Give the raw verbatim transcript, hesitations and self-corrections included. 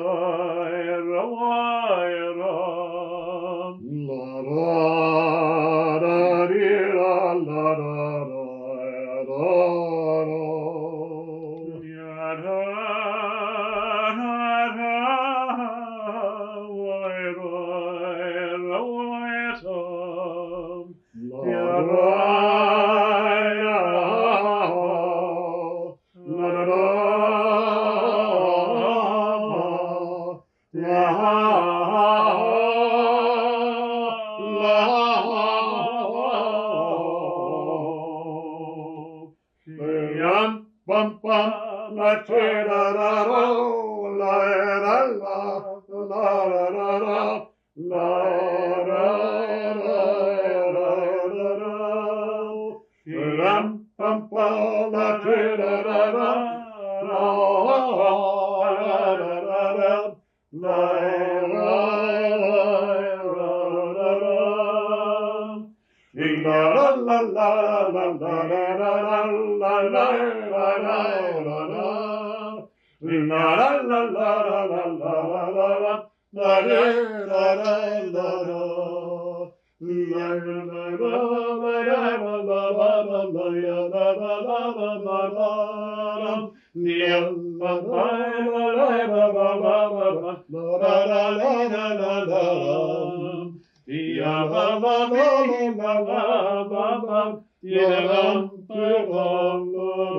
Bum bum la da da da la la la la la la la la la ram pam pam la da da da la la la la Ya la la la la la la la, ya la la la la.